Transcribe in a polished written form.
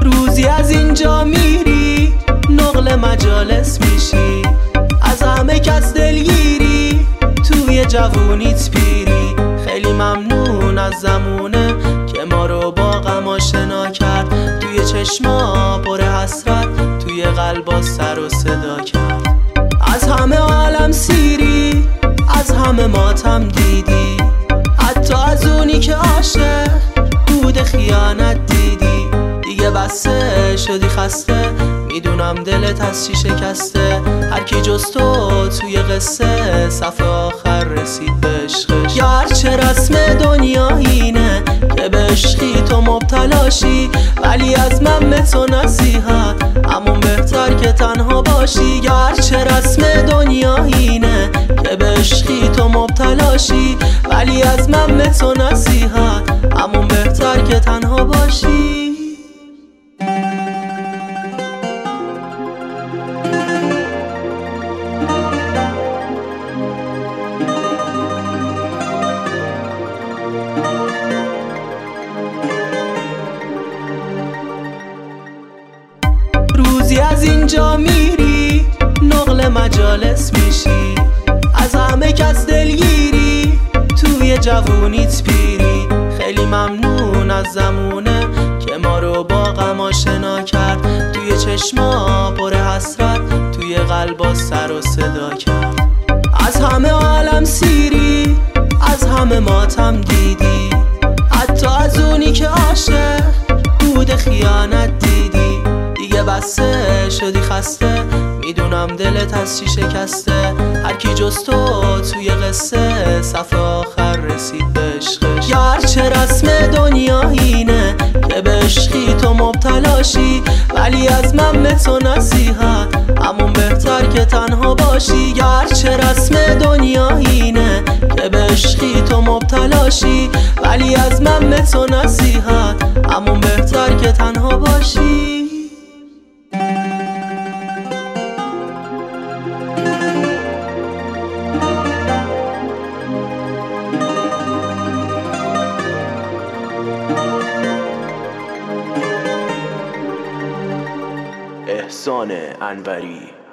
روزی از اینجا میری نقل مجالس میشی، از همه کس دلگیری توی جوونیت پیری. خیلی ممنون از زمونه که ما رو با غم آشنا کرد، توی چشما پر حسرت توی قلبا سر و صدا کرد. از همه عالم سیری، از همه ماتم دیدی، حتی از اونی که عاشق بود خیانت دیدی. دیگه بسه شدی خسته، میدونم دلت از چی شکسته. هر کی جز تو توی قصه صفحه آخر رسید به عشقش. یا هرچه رسم دنیا اینه که به عشقی تو مبتلاشی، ولی از من به تو نصیحت همون بهتر که تنها باشی. یا هرچه رسم دنیا اینه که به عشقی تو مبتلاشی، ولی از من به تو نصیحت همون بهتر که تنها باشی. روزی از اینجا میری نقل مجالس میشی، از همه کس دلگیری توی جوونیت پیری. خیلی ممنون از زمونه که ما رو با غم آشنا کرد، توی چشما پر حسرت توی قلبا سر و صدا کرد. از همه عالم سیری، از همه ماتم دیدی، حتی از اونی که عاشق بود خیانت دیدی. دیگه بسه شدی خسته، میدونم دلت از چی شکسته. هر کی جز تو توی قصه صفحه آخر رسید به عشقش. یا هرچه رسم دنیا اینه که به عشقی تو مبتلاشی، ولی از من به تو نصیحت همون بهتر که تنها باشی. یا هرچه رسم دنیا اینه که به عشقی تو مبتلاشی، ولی از من به تو نصیحت همون بهتر که تنها باشی. احسان انوری.